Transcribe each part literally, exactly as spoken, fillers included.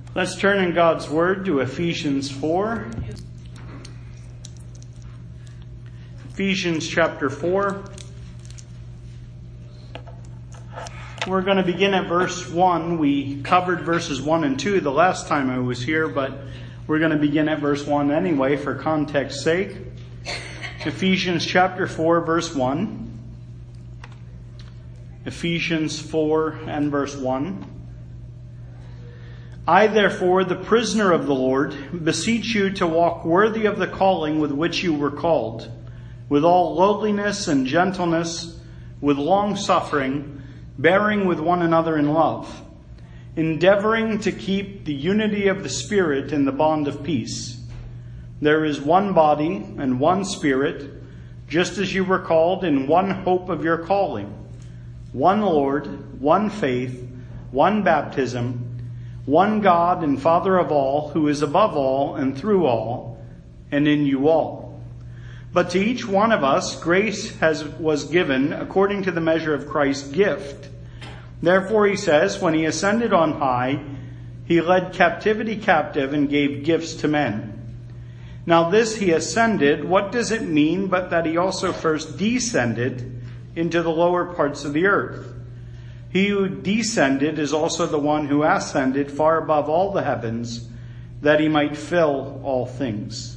Let's turn in God's Word to Ephesians four. Ephesians chapter four. We're going to begin at verse one. We covered verses one and two the last time I was here, but we're going to begin at verse one anyway for context's sake. Ephesians chapter four, verse one. Ephesians four and verse one. I, therefore, the prisoner of the Lord, beseech you to walk worthy of the calling with which you were called, with all lowliness and gentleness, with long suffering, bearing with one another in love, endeavoring to keep the unity of the Spirit in the bond of peace. There is one body and one Spirit, just as you were called in one hope of your calling, one Lord, one faith, one baptism, one God and Father of all, who is above all and through all and in you all. But to each one of us grace has was given according to the measure of Christ's gift. Therefore, he says, when he ascended on high, he led captivity captive and gave gifts to men. Now this he ascended, what does it mean but that he also first descended into the lower parts of the earth? He who descended is also the one who ascended far above all the heavens, that he might fill all things.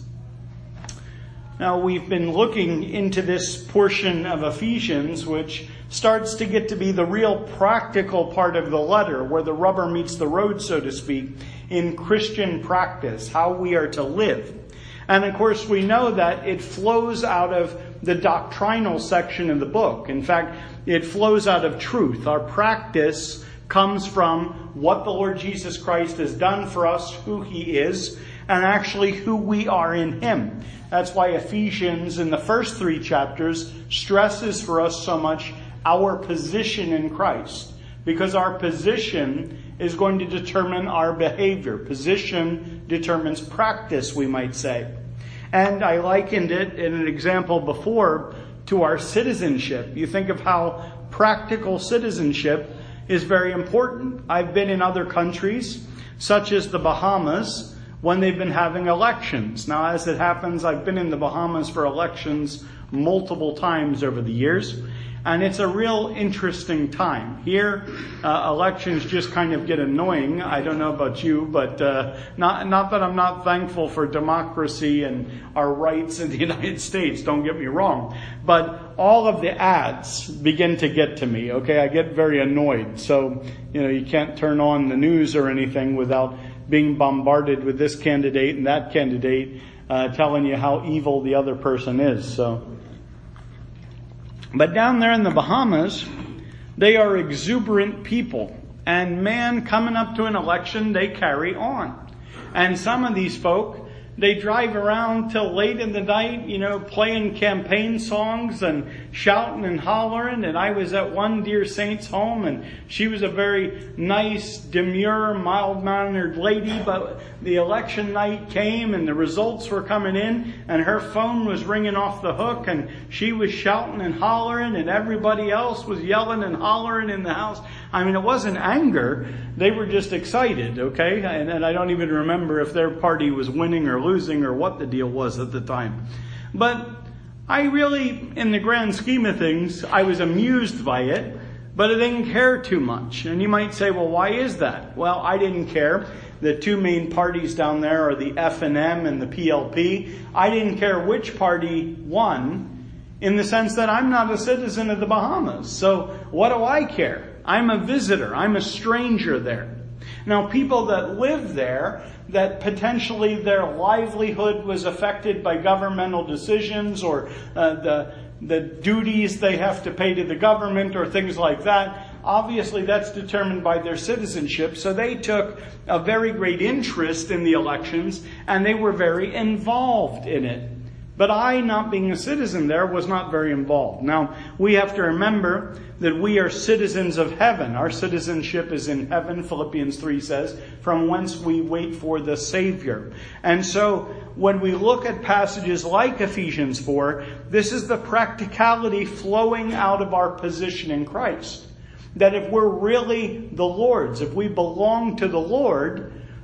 Now, we've been looking into this portion of Ephesians, which starts to get to be the real practical part of the letter, where the rubber meets the road, so to speak, in Christian practice, how we are to live. And of course, we know that it flows out of the doctrinal section of the book. In fact, it flows out of truth. Our practice comes from what the Lord Jesus Christ has done for us, who he is, and actually who we are in him. That's why Ephesians, in the first three chapters, stresses for us so much our position in Christ. Because our position is going to determine our behavior. Position determines practice, we might say. And I likened it in an example before to our citizenship. You think of how practical citizenship is very important. I've been in other countries, such as the Bahamas, when they've been having elections. Now, as it happens, I've been in the Bahamas for elections multiple times over the years. And it's a real interesting time. Here, uh, elections just kind of get annoying. I don't know about you, but uh, not not that I'm not thankful for democracy and our rights in the United States, don't get me wrong. But all of the ads begin to get to me, okay? I get very annoyed. So, you know, you can't turn on the news or anything without being bombarded with this candidate and that candidate uh, telling you how evil the other person is, so... But down there in the Bahamas, they are exuberant people. And man, coming up to an election, they carry on. And some of these folk, they drive around till late in the night, you know, playing campaign songs and shouting and hollering. And I was at one dear saint's home, and she was a very nice, demure, mild-mannered lady. But the election night came and the results were coming in, and her phone was ringing off the hook, and she was shouting and hollering, and everybody else was yelling and hollering in the house. I mean, it wasn't anger. They were just excited, okay? And, and I don't even remember if their party was winning or losing or what the deal was at the time. But I really, in the grand scheme of things, I was amused by it, but I didn't care too much. And you might say, well, why is that? Well, I didn't care. The two main parties down there are the F and M and the P L P. I didn't care which party won, in the sense that I'm not a citizen of the Bahamas. So what do I care? I'm a visitor. I'm a stranger there. Now, people that live there, that potentially their livelihood was affected by governmental decisions or uh, the the duties they have to pay to the government or things like that, obviously that's determined by their citizenship. So they took a very great interest in the elections, and they were very involved in it. But I, not being a citizen there, was not very involved. Now, we have to remember that we are citizens of heaven. Our citizenship is in heaven, Philippians three says, from whence we wait for the Savior. And so, when we look at passages like Ephesians four, this is the practicality flowing out of our position in Christ. That if we're really the Lord's, if we belong to the Lord,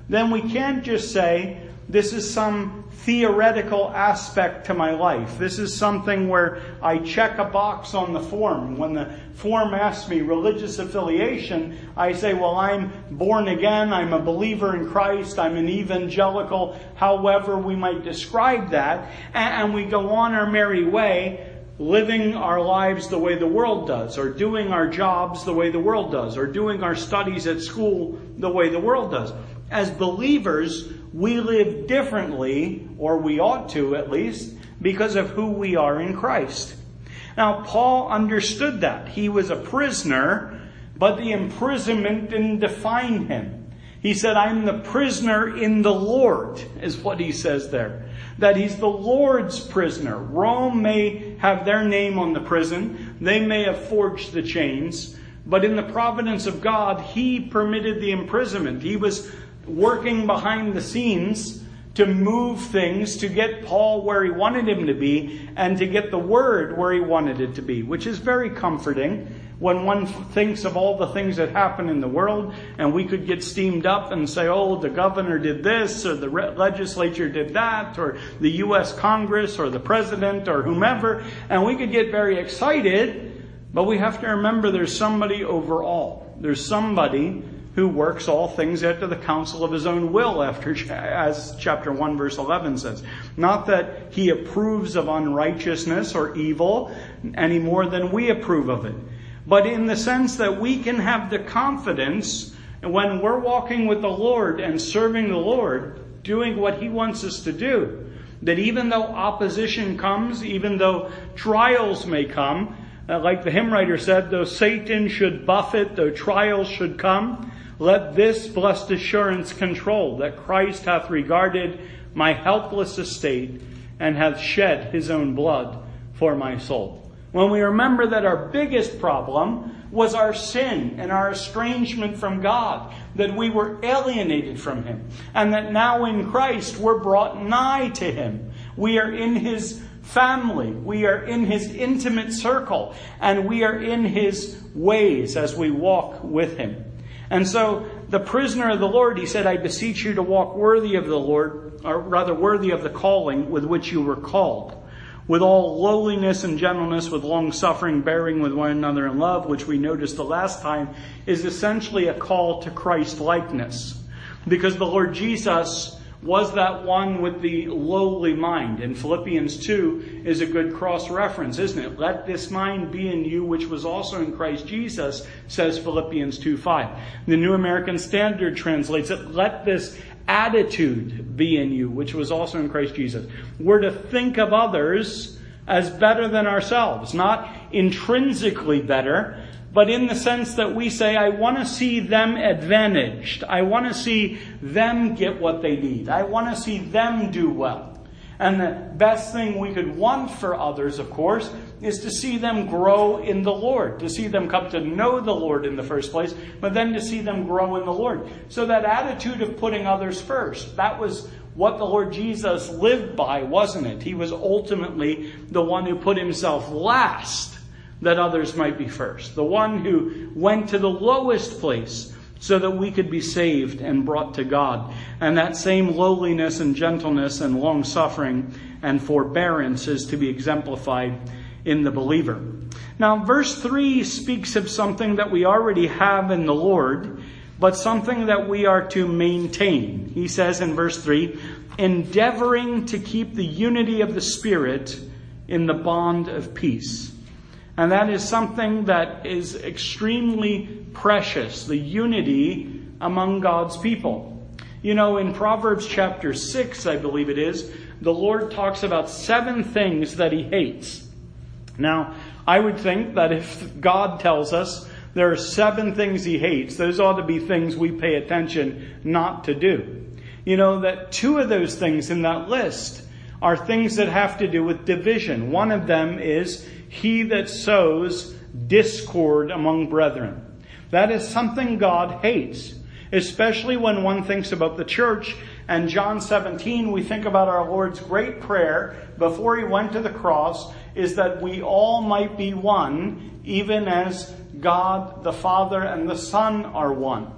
then we can't just say, this is some theoretical aspect to my life. This is something where I check a box on the form. When the form asks me religious affiliation, I say, well, I'm born again, I'm a believer in Christ, I'm an evangelical, however we might describe that, and we go on our merry way, living our lives the way the world does, or doing our jobs the way the world does, or doing our studies at school the way the world does. As believers, we live differently, or we ought to at least, because of who we are in Christ. Now, Paul understood that. He was a prisoner, but the imprisonment didn't define him. He said, I'm the prisoner in the Lord, is what he says there. That he's the Lord's prisoner. Rome may have their name on the prison. They may have forged the chains. But in the providence of God, he permitted the imprisonment. He was working behind the scenes to move things, to get Paul where he wanted him to be, and to get the word where he wanted it to be, which is very comforting when one thinks of all the things that happen in the world, and we could get steamed up and say, oh, the governor did this, or the legislature did that, or the U S Congress, or the president, or whomever, and we could get very excited, but we have to remember there's somebody over all. There's somebody who works all things after the counsel of his own will, after, as chapter one verse eleven says. Not that he approves of unrighteousness or evil any more than we approve of it, but in the sense that we can have the confidence when we're walking with the Lord and serving the Lord, doing what he wants us to do, that even though opposition comes, even though trials may come, uh, like the hymn writer said, though Satan should buffet, though trials should come, let this blessed assurance control, that Christ hath regarded my helpless estate and hath shed his own blood for my soul. When we remember that our biggest problem was our sin and our estrangement from God, that we were alienated from him, and that now in Christ we're brought nigh to him. We are in his family. We are in his intimate circle, and we are in his ways as we walk with him. And so the prisoner of the Lord, he said, I beseech you to walk worthy of the Lord, or rather worthy of the calling with which you were called, with all lowliness and gentleness, with long suffering, bearing with one another in love, which we noticed the last time is essentially a call to Christ likeness. Because the Lord Jesus was that one with the lowly mind. And Philippians two is a good cross-reference, isn't it? Let this mind be in you, which was also in Christ Jesus, says Philippians two five. The New American Standard translates it, let this attitude be in you, which was also in Christ Jesus. We're to think of others as better than ourselves, not intrinsically better, but in the sense that we say, I want to see them advantaged. I want to see them get what they need. I want to see them do well. And the best thing we could want for others, of course, is to see them grow in the Lord, to see them come to know the Lord in the first place, but then to see them grow in the Lord. So that attitude of putting others first, that was what the Lord Jesus lived by, wasn't it? He was ultimately the one who put himself last, that others might be first. The one who went to the lowest place so that we could be saved and brought to God. And that same lowliness and gentleness and long suffering and forbearance is to be exemplified in the believer. Now, verse three speaks of something that we already have in the Lord, but something that we are to maintain. He says in verse three, endeavoring to keep the unity of the Spirit in the bond of peace. And that is something that is extremely precious, the unity among God's people. You know, in Proverbs chapter six, I believe it is, the Lord talks about seven things that he hates. Now, I would think that if God tells us there are seven things he hates, those ought to be things we pay attention not to do. You know, that two of those things in that list are things that have to do with division. One of them is he that sows discord among brethren. That is something God hates, especially when one thinks about the church. And John seventeen, we think about our Lord's great prayer before he went to the cross, is that we all might be one, even as God the Father and the Son are one.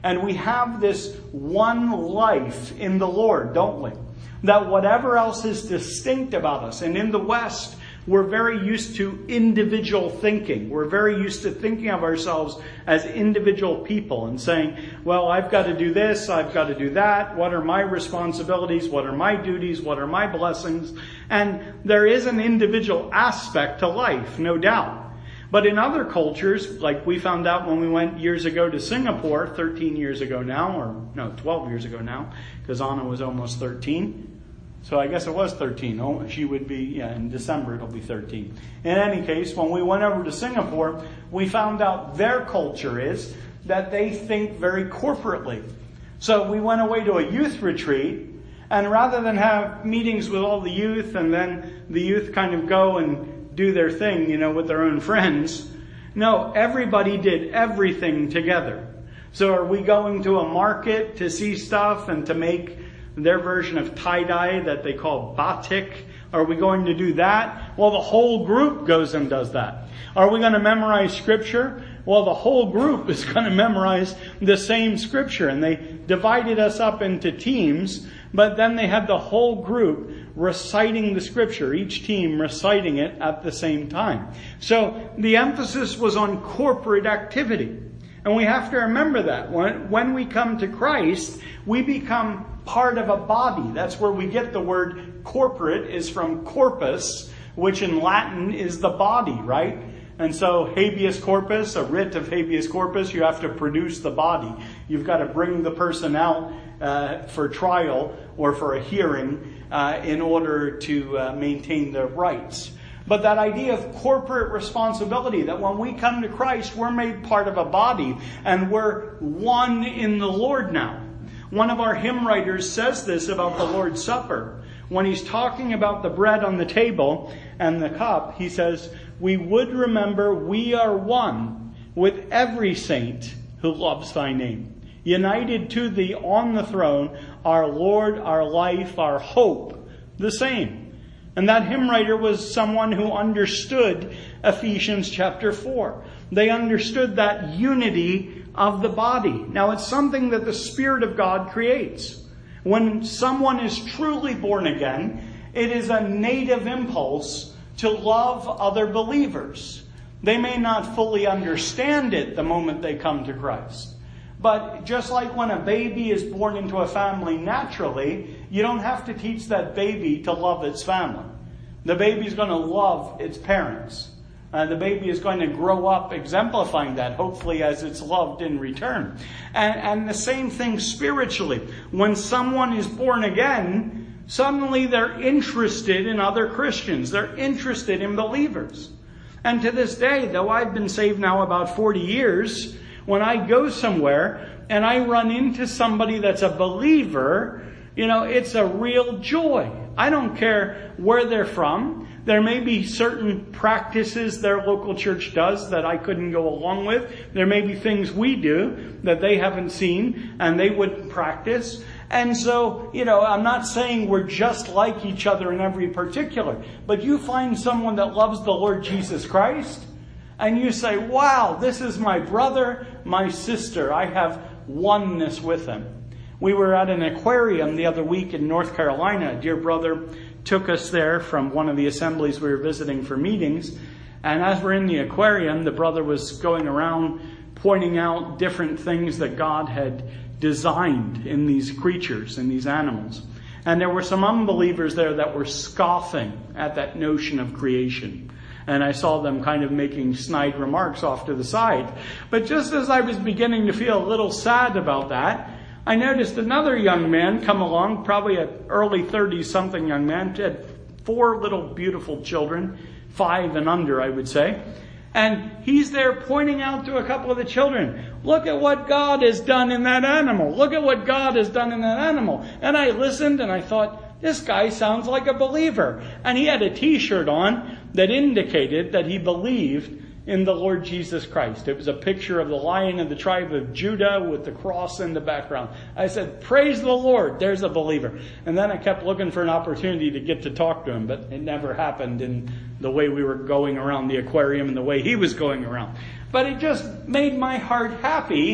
And we have this one life in the Lord, don't we? That whatever else is distinct about us, and in the West, we're very used to individual thinking. We're very used to thinking of ourselves as individual people and saying, well, I've got to do this, I've got to do that. What are my responsibilities? What are my duties? What are my blessings? And there is an individual aspect to life, no doubt. But in other cultures, like we found out when we went years ago to Singapore, thirteen years ago now, or no, twelve years ago now, because Anna was almost thirteen. So I guess it was thirteen. Oh, she would be, yeah, in December it'll be thirteen. In any case, when we went over to Singapore, we found out their culture is that they think very corporately. So we went away to a youth retreat, and rather than have meetings with all the youth and then the youth kind of go and do their thing, you know, with their own friends, no, everybody did everything together. So are we going to a market to see stuff and to make their version of tie-dye that they call batik? Are we going to do that? Well, the whole group goes and does that. Are we going to memorize scripture? Well, the whole group is going to memorize the same scripture. And they divided us up into teams, but then they had the whole group reciting the scripture, each team reciting it at the same time. So the emphasis was on corporate activity. And we have to remember that. When, when we come to Christ, we become part of a body. That's where we get the word corporate, is from corpus, which in Latin is the body, right? And so habeas corpus, a writ of habeas corpus, you have to produce the body. You've got to bring the person out uh, for trial or for a hearing uh, in order to uh, maintain their rights. But that idea of corporate responsibility, that when we come to Christ, we're made part of a body and we're one in the Lord now. One of our hymn writers says this about the Lord's Supper. When he's talking about the bread on the table and the cup, he says, we would remember we are one with every saint who loves thy name. United to thee on the throne, our Lord, our life, our hope, the same. And that hymn writer was someone who understood Ephesians chapter four. They understood that unity of the body. Now, it's something that the Spirit of God creates. When someone is truly born again, it is a native impulse to love other believers. They may not fully understand it the moment they come to Christ. But just like when a baby is born into a family naturally, you don't have to teach that baby to love its family. The baby's going to love its parents. Uh, the baby is going to grow up exemplifying that, hopefully as it's loved in return. And, and the same thing spiritually. When someone is born again, suddenly they're interested in other Christians. They're interested in believers. And to this day, though I've been saved now about forty years, when I go somewhere and I run into somebody that's a believer, you know, it's a real joy. I don't care where they're from. There may be certain practices their local church does that I couldn't go along with. There may be things we do that they haven't seen and they wouldn't practice. And so, you know, I'm not saying we're just like each other in every particular. But you find someone that loves the Lord Jesus Christ and you say, wow, this is my brother, my sister. I have oneness with them. We were at an aquarium the other week in North Carolina. A dear brother took us there from one of the assemblies we were visiting for meetings. And as we're in the aquarium, the brother was going around pointing out different things that God had designed in these creatures, in these animals. And there were some unbelievers there that were scoffing at that notion of creation. And I saw them kind of making snide remarks off to the side. But just as I was beginning to feel a little sad about that, I noticed another young man come along, probably an early thirties-something young man, had four little beautiful children, five and under, I would say. And he's there pointing out to a couple of the children, look at what God has done in that animal. Look at what God has done in that animal. And I listened and I thought, this guy sounds like a believer. And he had a t-shirt on that indicated that he believed in the Lord Jesus Christ. It was a picture of the Lion of the tribe of Judah with the cross in the background. I said, praise the Lord, there's a believer. And then I kept looking for an opportunity to get to talk to him, but it never happened in the way we were going around the aquarium and the way he was going around. But it just made my heart happy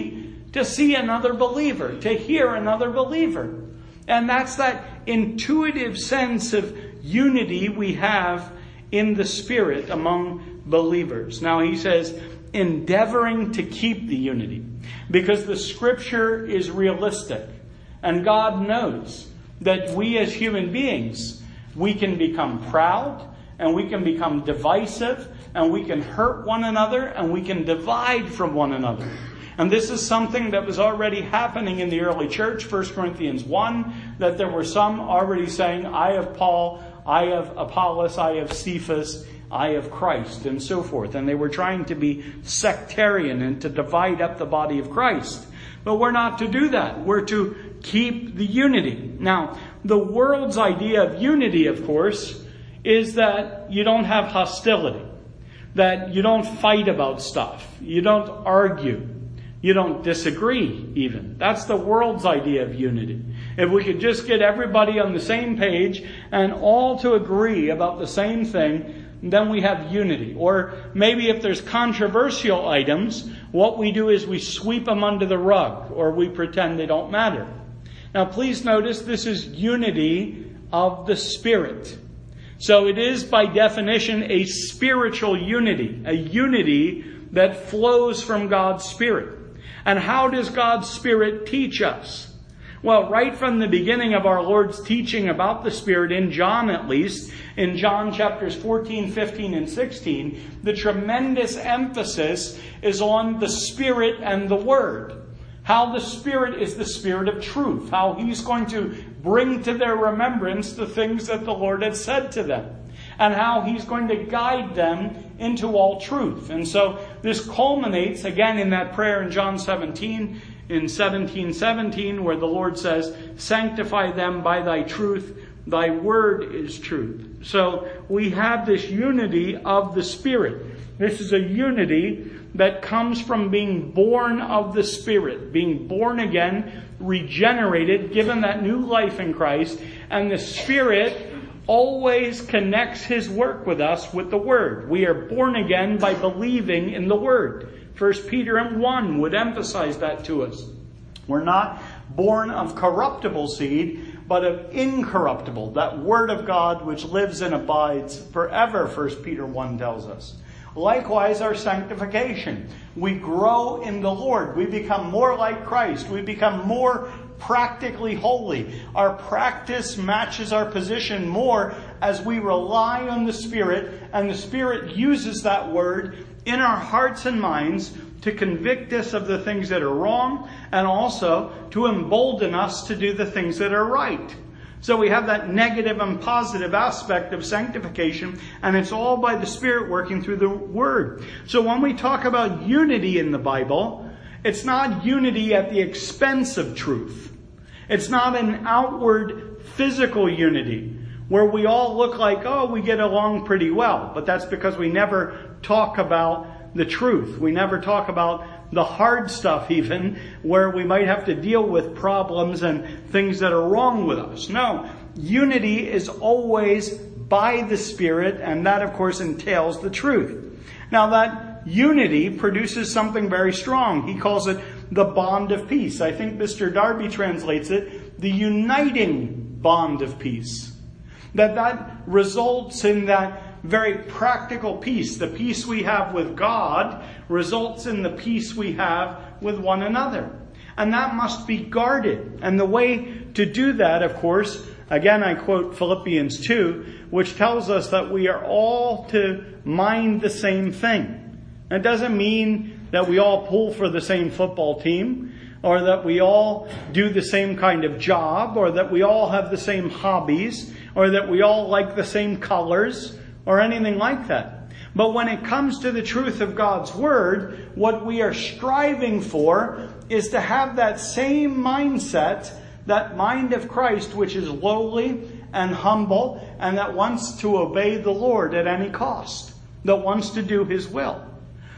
to see another believer, to hear another believer. And that's that intuitive sense of unity we have in the Spirit among believers. Now he says, endeavoring to keep the unity, because the Scripture is realistic. And God knows that we as human beings, we can become proud, and we can become divisive, and we can hurt one another, and we can divide from one another. And this is something that was already happening in the early church, First Corinthians one, that there were some already saying, I have Paul, I have Apollos, I have Cephas, I have Christ, and so forth. And they were trying to be sectarian and to divide up the body of Christ. But we're not to do that. We're to keep the unity. Now, the world's idea of unity, of course, is that you don't have hostility, that you don't fight about stuff, you don't argue, you don't disagree even. That's the world's idea of unity. If we could just get everybody on the same page and all to agree about the same thing, then we have unity. Or maybe if there's controversial items, what we do is we sweep them under the rug, or we pretend they don't matter. Now please notice this is unity of the Spirit. So it is by definition a spiritual unity, a unity that flows from God's Spirit. And how does God's Spirit teach us? Well, right from the beginning of our Lord's teaching about the Spirit, in John at least, in John chapters fourteen, fifteen, and sixteen, the tremendous emphasis is on the Spirit and the Word. How the Spirit is the Spirit of truth. How He's going to bring to their remembrance the things that the Lord had said to them. And how He's going to guide them into all truth. And so this culminates again in that prayer in John seventeen, in seventeen seventeen, where the Lord says, sanctify them by thy truth, thy word is truth. So we have this unity of the Spirit. This is a unity that comes from being born of the Spirit, being born again, regenerated, given that new life in Christ, and the Spirit always connects His work with us with the Word. We are born again by believing in the Word. First Peter one would emphasize that to us. We're not born of corruptible seed, but of incorruptible, that Word of God which lives and abides forever, First Peter one tells us. Likewise, our sanctification. We grow in the Lord. We become more like Christ. We become more practically holy. Our practice matches our position more as we rely on the Spirit, and the Spirit uses that Word in our hearts and minds to convict us of the things that are wrong, and also to embolden us to do the things that are right. So we have that negative and positive aspect of sanctification, and it's all by the Spirit working through the Word. So when we talk about unity in the Bible, it's not unity at the expense of truth. It's not an outward physical unity where we all look like, oh, we get along pretty well. But that's because we never talk about the truth. We never talk about the hard stuff even, where we might have to deal with problems and things that are wrong with us. No, unity is always by the Spirit, and that of course entails the truth. Now that unity produces something very strong. He calls it the bond of peace. I think Mister Darby translates it, the uniting bond of peace. That that results in that very practical peace. The peace we have with God results in the peace we have with one another. And that must be guarded. And the way to do that, of course, again I quote Philippians two, which tells us that we are all to mind the same thing. It doesn't mean that we all pull for the same football team, or that we all do the same kind of job, or that we all have the same hobbies, or that we all like the same colors, or anything like that. But when it comes to the truth of God's Word, what we are striving for is to have that same mindset, that mind of Christ, which is lowly and humble, and that wants to obey the Lord at any cost, that wants to do His will.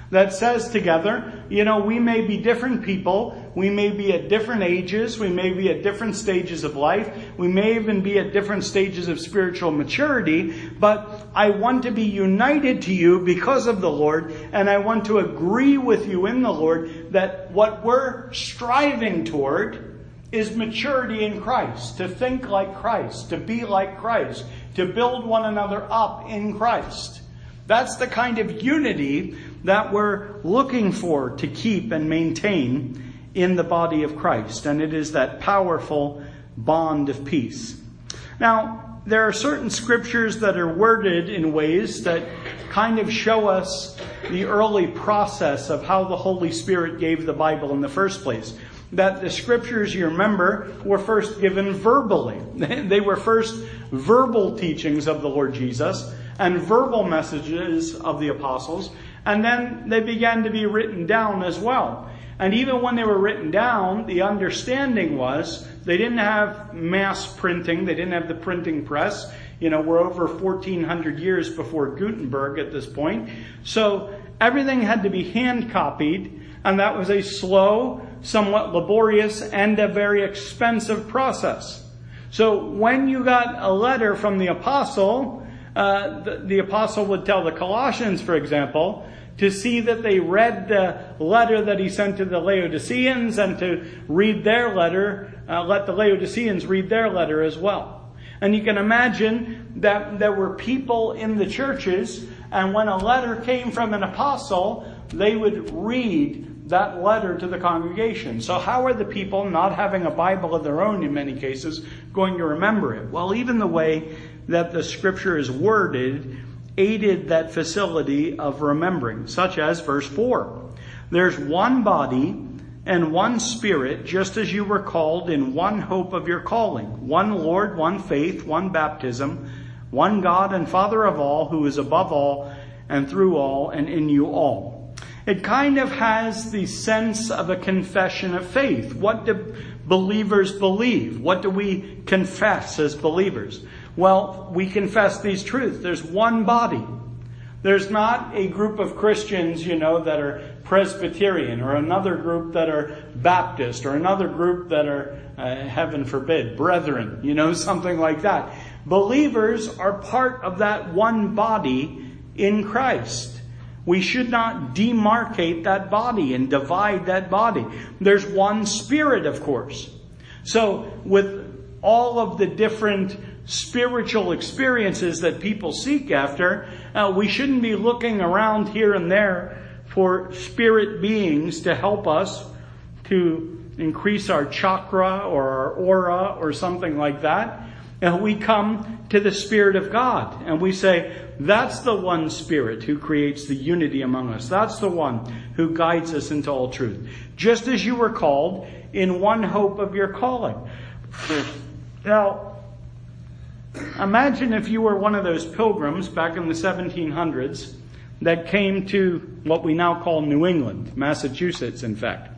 that says together, you know, we may be different people, we may be at different ages, we may be at different stages of life, we may even be at different stages of spiritual maturity, but I want to be united to you because of the Lord, and I want to agree with you in the Lord that what we're striving toward is maturity in Christ, to think like Christ, to be like Christ, to build one another up in Christ. That's the kind of unity that we're looking for to keep and maintain in the body of Christ. And it is that powerful bond of peace. Now, there are certain scriptures that are worded in ways that kind of show us the early process of how the Holy Spirit gave the Bible in the first place. That the scriptures, you remember, were first given verbally. They were first verbal teachings of the Lord Jesus and verbal messages of the apostles. And then they began to be written down as well. And even when they were written down, the understanding was they didn't have mass printing. They didn't have the printing press. You know, we're over fourteen hundred years before Gutenberg at this point. So everything had to be hand copied. And that was a slow, somewhat laborious, and a very expensive process. So when you got a letter from the apostle, uh, the, the apostle would tell the Colossians, for example, to see that they read the letter that he sent to the Laodiceans and to read their letter, uh, let the Laodiceans read their letter as well. And you can imagine that there were people in the churches, and when a letter came from an apostle, they would read that letter to the congregation. So how are the people, not having a Bible of their own in many cases, going to remember it? Well, even the way that the scripture is worded aided that facility of remembering, such as verse four. There's one body and one Spirit, just as you were called in one hope of your calling. One Lord, one faith, one baptism, one God and Father of all, who is above all and through all and in you all. It kind of has the sense of a confession of faith. What do believers believe? What do we confess as believers? Well, we confess these truths. There's one body. There's not a group of Christians, you know, that are Presbyterian, or another group that are Baptist, or another group that are, uh, heaven forbid, Brethren, you know, something like that. Believers are part of that one body in Christ. We should not demarcate that body and divide that body. There's one Spirit, of course. So with all of the different spiritual experiences that people seek after, uh, we shouldn't be looking around here and there for spirit beings to help us to increase our chakra or our aura or something like that. And we come to the Spirit of God and we say, that's the one Spirit who creates the unity among us. That's the one who guides us into all truth. Just as you were called in one hope of your calling. Now, imagine if you were one of those pilgrims back in the seventeen hundreds that came to what we now call New England, Massachusetts, in fact.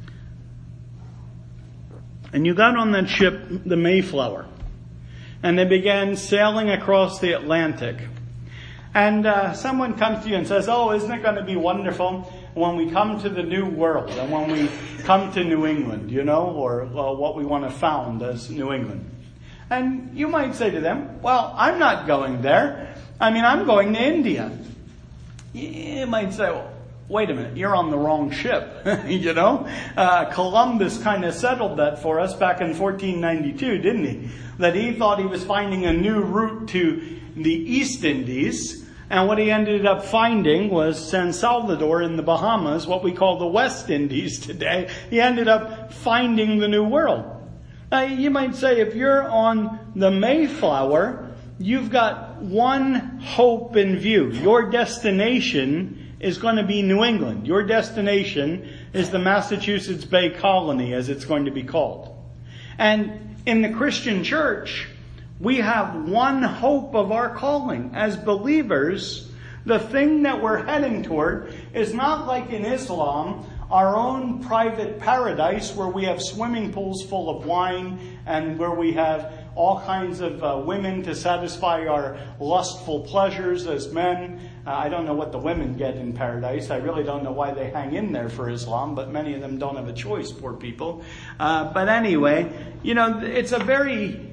And you got on that ship, the Mayflower, and they began sailing across the Atlantic. And uh, someone comes to you and says, oh, isn't it going to be wonderful when we come to the New World and when we come to New England, you know, or uh, what we want to found as New England. And you might say to them, well, I'm not going there. I mean, I'm going to India. You might say, well, wait a minute, you're on the wrong ship, you know. Uh, Columbus kind of settled that for us back in fourteen ninety-two, didn't he? That he thought he was finding a new route to the East Indies. And what he ended up finding was San Salvador in the Bahamas, what we call the West Indies today. He ended up finding the New World. Now, you might say, if you're on the Mayflower, you've got one hope in view. Your destination is going to be New England. Your destination is the Massachusetts Bay Colony, as it's going to be called. And in the Christian church, we have one hope of our calling. As believers, the thing that we're heading toward is not like in Islam, our own private paradise where we have swimming pools full of wine and where we have all kinds of uh, women to satisfy our lustful pleasures as men. Uh, I don't know what the women get in paradise. I really don't know why they hang in there for Islam, but many of them don't have a choice, poor people. Uh, but anyway, you know, it's a very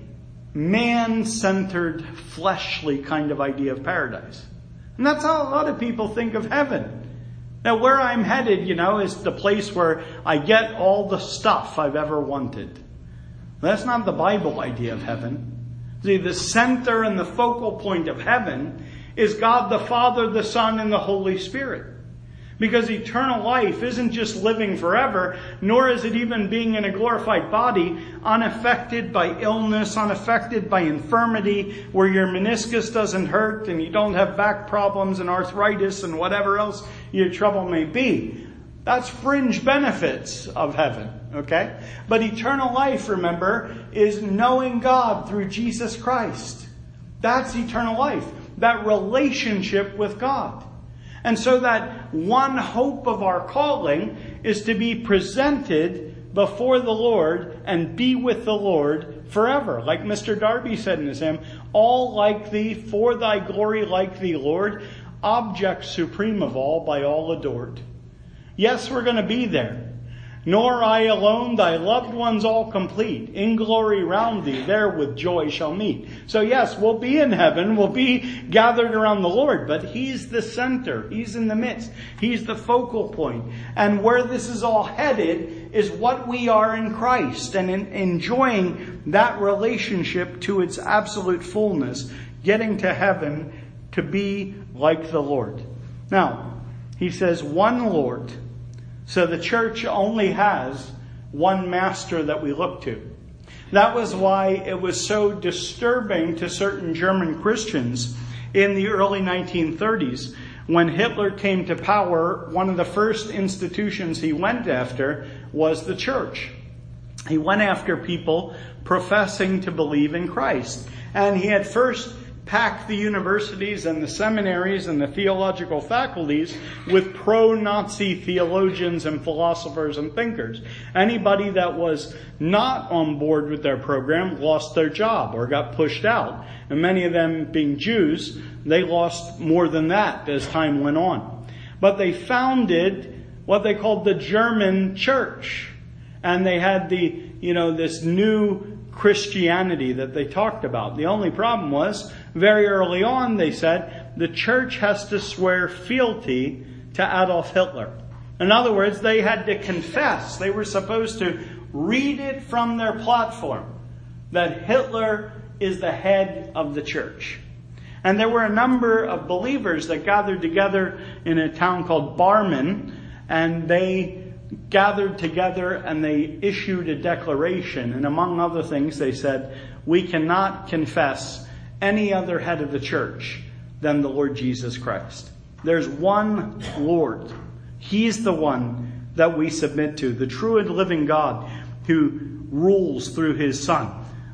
man-centered, fleshly kind of idea of paradise. And that's how a lot of people think of heaven. Now, where I'm headed, you know, is the place where I get all the stuff I've ever wanted. That's not the Bible idea of heaven. See, the center and the focal point of heaven is God the Father, the Son, and the Holy Spirit. Because eternal life isn't just living forever, nor is it even being in a glorified body, unaffected by illness, unaffected by infirmity, where your meniscus doesn't hurt and you don't have back problems and arthritis and whatever else your trouble may be. That's fringe benefits of heaven, okay? But eternal life, remember, is knowing God through Jesus Christ. That's eternal life, that relationship with God. And so that one hope of our calling is to be presented before the Lord and be with the Lord forever. Like Mister Darby said in his hymn, all like thee, for thy glory like thee, Lord, object supreme of all, by all adored. Yes, we're going to be there. Nor I alone, thy loved ones all complete. In glory round thee, there with joy shall meet. So yes, we'll be in heaven. We'll be gathered around the Lord. But He's the center. He's in the midst. He's the focal point. And where this is all headed is what we are in Christ. And in enjoying that relationship to its absolute fullness. Getting to heaven to be like the Lord. Now, he says, one Lord. So the church only has one master that we look to. That was why it was so disturbing to certain German Christians in the early nineteen thirties. When Hitler came to power, one of the first institutions he went after was the church. He went after people professing to believe in Christ. And he had first packed the universities and the seminaries and the theological faculties with pro-Nazi theologians and philosophers and thinkers. Anybody that was not on board with their program lost their job or got pushed out. And many of them being Jews, they lost more than that as time went on. But they founded what they called the German church. And they had the, you know, this new Christianity that they talked about. The only problem was, very early on, they said, the church has to swear fealty to Adolf Hitler. In other words, they had to confess. They were supposed to read it from their platform that Hitler is the head of the church. And there were a number of believers that gathered together in a town called Barmen, and they gathered together and they issued a declaration. And among other things, they said, we cannot confess any other head of the church than the Lord Jesus Christ. There's one Lord. He's the one that we submit to, the true and living God who rules through His Son.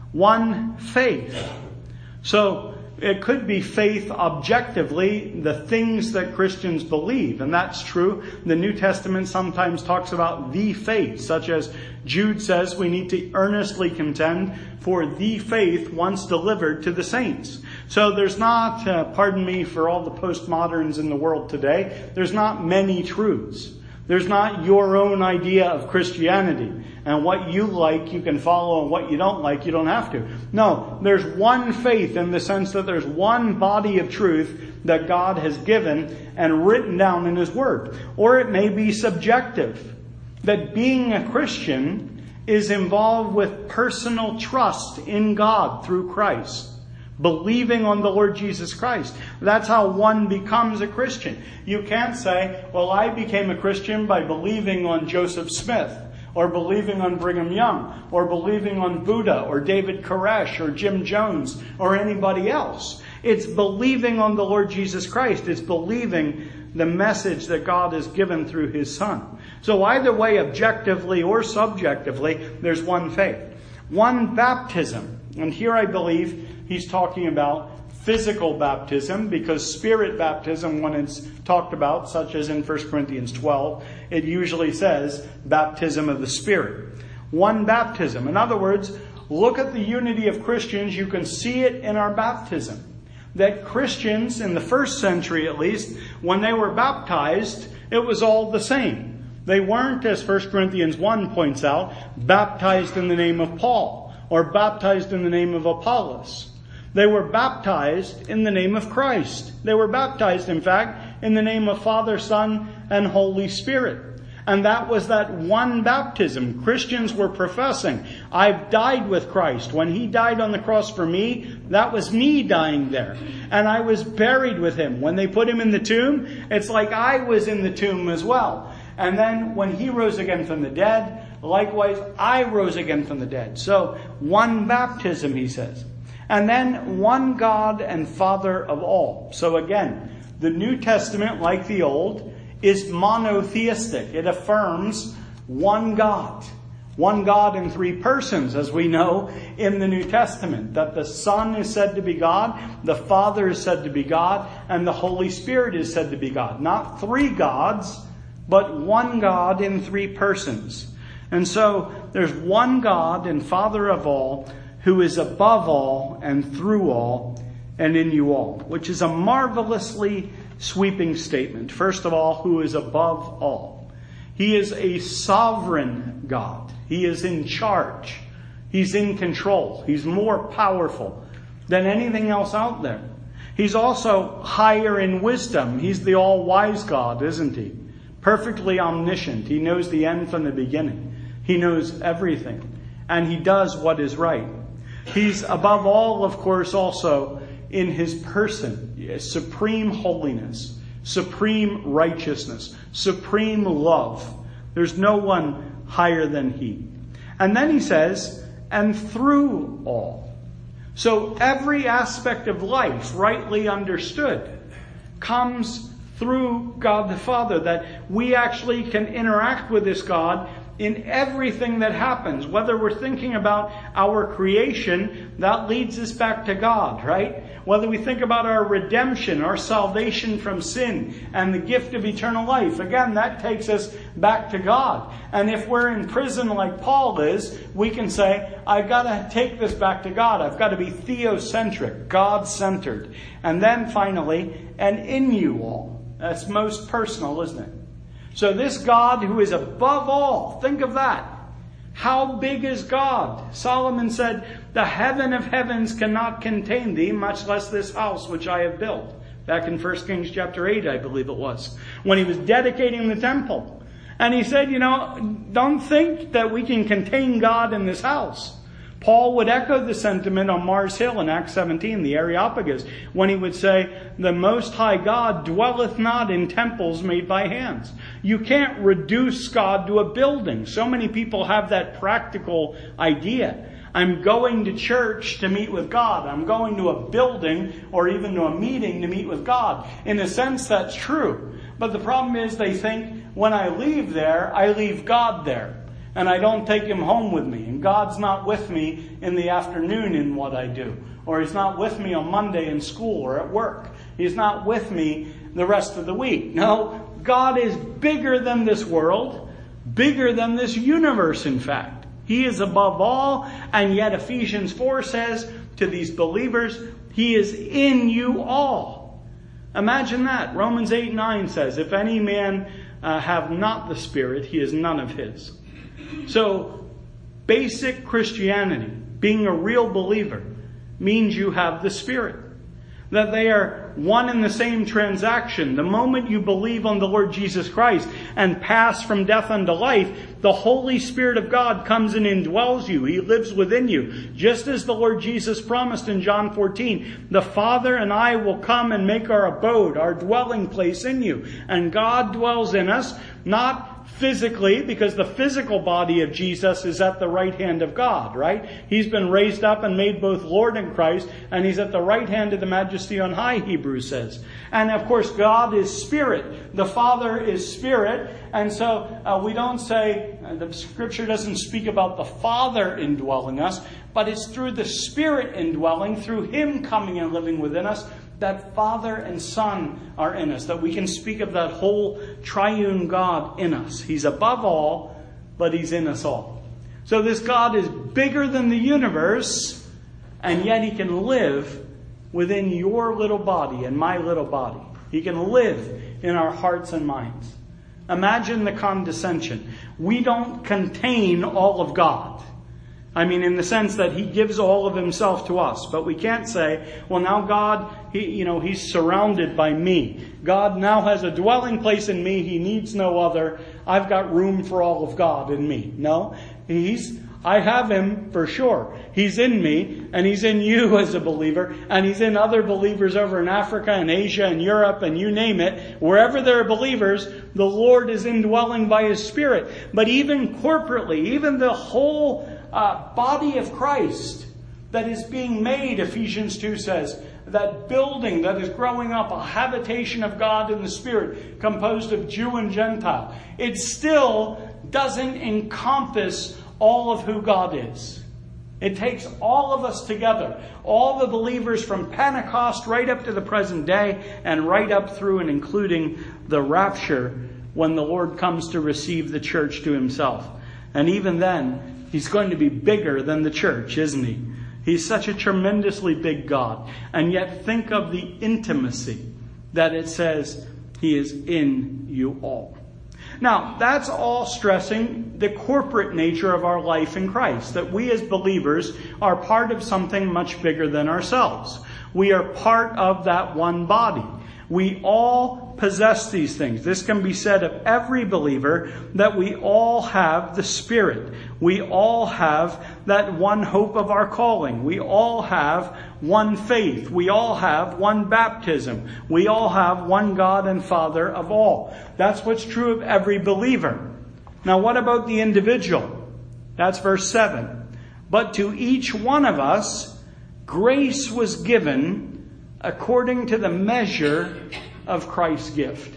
One faith. So it could be faith objectively, the things that Christians believe. And that's true. The New Testament sometimes talks about the faith, such as Jude says we need to earnestly contend for the faith once delivered to the saints. So there's not, uh, pardon me for all the postmoderns in the world today, there's not many truths. There's not your own idea of Christianity. And what you like, you can follow, and what you don't like, you don't have to. No, there's one faith in the sense that there's one body of truth that God has given and written down in His Word. Or it may be subjective. That being a Christian is involved with personal trust in God through Christ. Believing on the Lord Jesus Christ. That's how one becomes a Christian. You can't say, well, I became a Christian by believing on Joseph Smith, or believing on Brigham Young, or believing on Buddha, or David Koresh, or Jim Jones, or anybody else. It's believing on the Lord Jesus Christ. It's believing the message that God has given through His Son. So either way, objectively or subjectively, there's one faith. One baptism. And here I believe he's talking about physical baptism, because spirit baptism, when it's talked about, such as in First Corinthians twelve, it usually says baptism of the Spirit. One baptism. In other words, look at the unity of Christians. You can see it in our baptism. That Christians, in the first century at least, when they were baptized, it was all the same. They weren't, as First Corinthians one points out, baptized in the name of Paul or baptized in the name of Apollos. They were baptized in the name of Christ. They were baptized, in fact, in the name of Father, Son, and Holy Spirit. And that was that one baptism. Christians were professing, I've died with Christ. When He died on the cross for me, that was me dying there. And I was buried with Him. When they put Him in the tomb, it's like I was in the tomb as well. And then when He rose again from the dead, likewise I rose again from the dead. So one baptism, he says. And then one God and Father of all. So again, the New Testament, like the Old, is monotheistic. It affirms one God. One God in three persons, as we know in the New Testament. That the Son is said to be God, the Father is said to be God, and the Holy Spirit is said to be God. Not three gods, but one God in three persons. And so there's one God and Father of all, who is above all and through all and in you all, which is a marvelously sweeping statement. First of all, who is above all. He is a sovereign God. He is in charge. He's in control. He's more powerful than anything else out there. He's also higher in wisdom. He's the all-wise God, isn't He? Perfectly omniscient. He knows the end from the beginning. He knows everything. And He does what is right. He's above all, of course, also in His person. Supreme holiness, supreme righteousness, supreme love. There's no one higher than He. And then He says, and through all. So every aspect of life, rightly understood, comes through God the Father. That we actually can interact with this God in everything that happens. Whether we're thinking about our creation, that leads us back to God, right? Whether we think about our redemption, our salvation from sin, and the gift of eternal life, again, that takes us back to God. And if we're in prison like Paul is, we can say, I've got to take this back to God. I've got to be theocentric, God-centered. And then finally, and in you all. That's most personal, isn't it? So this God who is above all, think of that. How big is God? Solomon said, the heaven of heavens cannot contain thee, much less this house which I have built. Back in First Kings chapter eight, I believe it was, when he was dedicating the temple. And he said, you know, don't think that we can contain God in this house. Paul would echo the sentiment on Mars Hill in Acts seventeen, the Areopagus, when he would say, the Most High God dwelleth not in temples made by hands. You can't reduce God to a building. So many people have that practical idea. I'm going to church to meet with God. I'm going to a building or even to a meeting to meet with God. In a sense, that's true. But the problem is they think when I leave there, I leave God there. And I don't take Him home with me. And God's not with me in the afternoon in what I do. Or He's not with me on Monday in school or at work. He's not with me the rest of the week. No, God is bigger than this world. Bigger than this universe, in fact. He is above all. And yet Ephesians four says to these believers, He is in you all. Imagine that. Romans eight nine says, if any man uh, have not the Spirit, he is none of His. So, basic Christianity, being a real believer, means you have the Spirit. That they are one and the same transaction. The moment you believe on the Lord Jesus Christ and pass from death unto life, the Holy Spirit of God comes and indwells you. He lives within you. Just as the Lord Jesus promised in John fourteen, the Father and I will come and make our abode, our dwelling place in you. And God dwells in us, not physically, because the physical body of Jesus is at the right hand of God, right? He's been raised up and made both Lord and Christ, and he's at the right hand of the Majesty on high, Hebrews says. And of course, God is Spirit. The Father is Spirit. And so uh, we don't say, uh, the Scripture doesn't speak about the Father indwelling us, but it's through the Spirit indwelling, through Him coming and living within us, that Father and Son are in us, that we can speak of that whole triune God in us. He's above all, but He's in us all. So this God is bigger than the universe, and yet He can live within your little body and my little body. He can live in our hearts and minds. Imagine the condescension. We don't contain all of God. I mean, in the sense that He gives all of Himself to us. But we can't say, well, now God, He, you know, He's surrounded by me. God now has a dwelling place in me. He needs no other. I've got room for all of God in me. No, He's, I have Him for sure. He's in me, and He's in you as a believer, and He's in other believers over in Africa and Asia and Europe and you name it. Wherever there are believers, the Lord is indwelling by His Spirit. But even corporately, even the whole Uh, body of Christ that is being made, Ephesians two says, that building that is growing up, a habitation of God in the Spirit, composed of Jew and Gentile, it still doesn't encompass all of who God is. It takes all of us together, all the believers from Pentecost right up to the present day, and right up through and including the rapture when the Lord comes to receive the church to Himself. And even then, He's going to be bigger than the church, isn't He? He's such a tremendously big God. And yet think of the intimacy that it says He is in you all. Now, that's all stressing the corporate nature of our life in Christ. That we as believers are part of something much bigger than ourselves. We are part of that one body. We all possess these things. This can be said of every believer, that we all have the Spirit. We all have that one hope of our calling. We all have one faith. We all have one baptism. We all have one God and Father of all. That's what's true of every believer. Now, what about the individual? That's verse seven. But to each one of us, grace was given according to the measure of Christ's gift.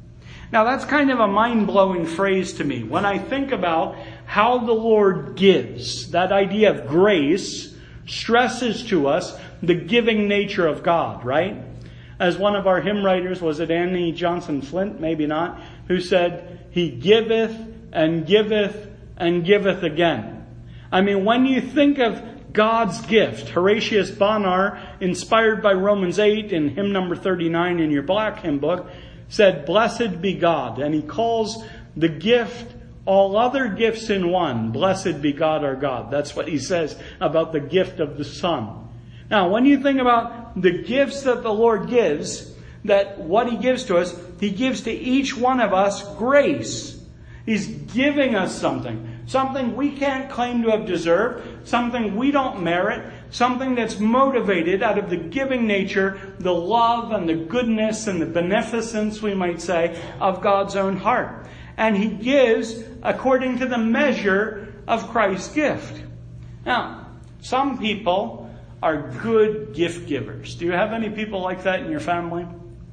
Now that's kind of a mind-blowing phrase to me. When I think about how the Lord gives, that idea of grace stresses to us the giving nature of God, right? As one of our hymn writers, was it Annie Johnson Flint? Maybe not. Who said, He giveth and giveth and giveth again. I mean, when you think of God's gift, Horatius Bonar, inspired by Romans eight in hymn number thirty-nine in your black hymn book, said, Blessed be God. And he calls the gift all other gifts in one. Blessed be God our God. That's what he says about the gift of the Son. Now, when you think about the gifts that the Lord gives, that what He gives to us, He gives to each one of us grace. He's giving us something. Something we can't claim to have deserved. Something we don't merit. Something that's motivated out of the giving nature, the love and the goodness and the beneficence, we might say, of God's own heart. And He gives according to the measure of Christ's gift. Now, some people are good gift givers. Do you have any people like that in your family?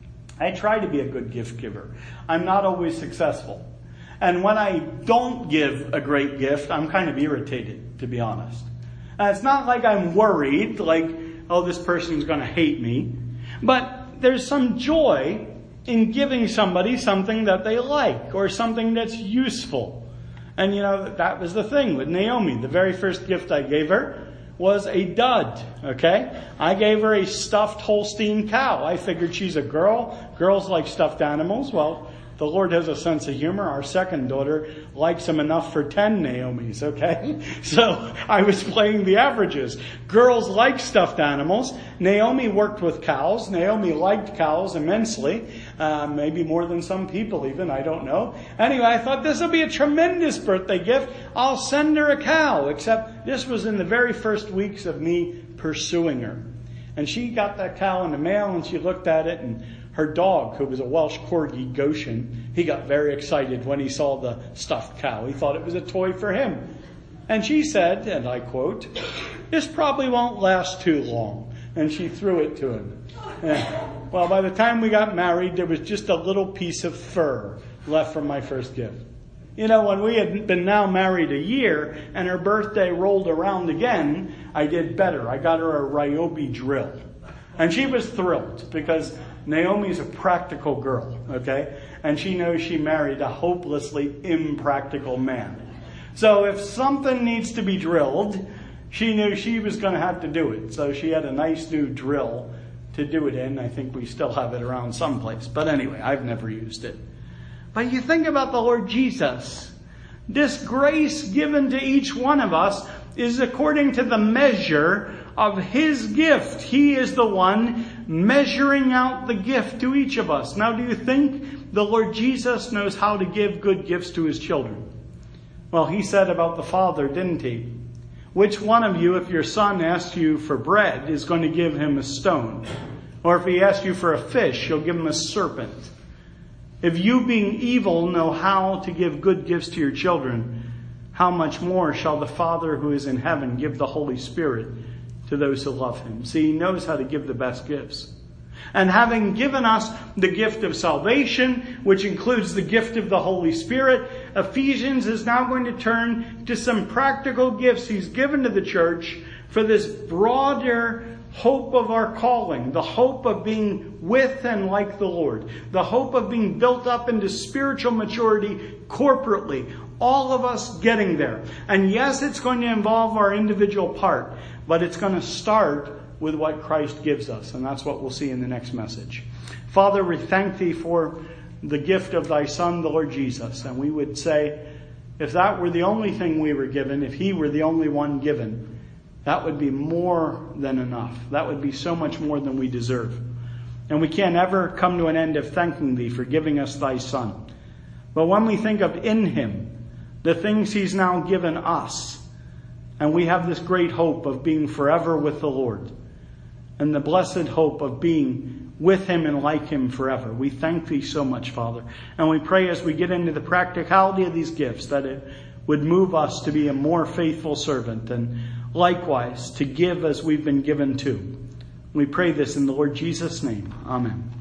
I try to be a good gift giver. I'm not always successful. And when I don't give a great gift, I'm kind of irritated, to be honest. And it's not like I'm worried, like, oh, this person's going to hate me. But there's some joy in giving somebody something that they like, or something that's useful. And you know, that was the thing with Naomi. The very first gift I gave her was a dud, okay? I gave her a stuffed Holstein cow. I figured she's a girl. Girls like stuffed animals. Well, the Lord has a sense of humor. Our second daughter likes him enough for ten Naomis, okay? So I was playing the averages. Girls like stuffed animals. Naomi worked with cows. Naomi liked cows immensely. Uh, maybe more than some people even, I don't know. Anyway, I thought this will be a tremendous birthday gift. I'll send her a cow. Except this was in the very first weeks of me pursuing her. And she got that cow in the mail and she looked at it and her dog, who was a Welsh Corgi, Goshen, he got very excited when he saw the stuffed cow. He thought it was a toy for him. And she said, and I quote, "This probably won't last too long." And she threw it to him. And, well, by the time we got married, there was just a little piece of fur left from my first gift. You know, when we had been now married a year and her birthday rolled around again, I did better. I got her a Ryobi drill. And she was thrilled because Naomi's a practical girl, okay? And she knows she married a hopelessly impractical man. So if something needs to be drilled, she knew she was going to have to do it. So she had a nice new drill to do it in. I think we still have it around someplace. But anyway, I've never used it. But you think about the Lord Jesus. This grace given to each one of us is according to the measure of His gift. He is the one measuring out the gift to each of us. Now, do you think the Lord Jesus knows how to give good gifts to His children? Well, He said about the Father, didn't He? Which one of you, if your son asks you for bread, is going to give him a stone? Or if he asks you for a fish, you'll give him a serpent. If you, being evil, know how to give good gifts to your children, how much more shall the Father who is in heaven give the Holy Spirit to those who love Him? See, He knows how to give the best gifts. And having given us the gift of salvation, which includes the gift of the Holy Spirit, Ephesians is now going to turn to some practical gifts He's given to the church for this broader hope of our calling, the hope of being with and like the Lord, the hope of being built up into spiritual maturity corporately, all of us getting there. And yes, it's going to involve our individual part, but it's going to start with what Christ gives us. And that's what we'll see in the next message. Father, we thank Thee for the gift of Thy Son, the Lord Jesus. And we would say, if that were the only thing we were given, if He were the only one given, that would be more than enough. That would be so much more than we deserve. And we can't ever come to an end of thanking Thee for giving us Thy Son. But when we think of in Him, the things He's now given us, and we have this great hope of being forever with the Lord, and the blessed hope of being with Him and like Him forever. We thank Thee so much, Father. And we pray as we get into the practicality of these gifts that it would move us to be a more faithful servant and likewise to give as we've been given to. We pray this in the Lord Jesus' name. Amen.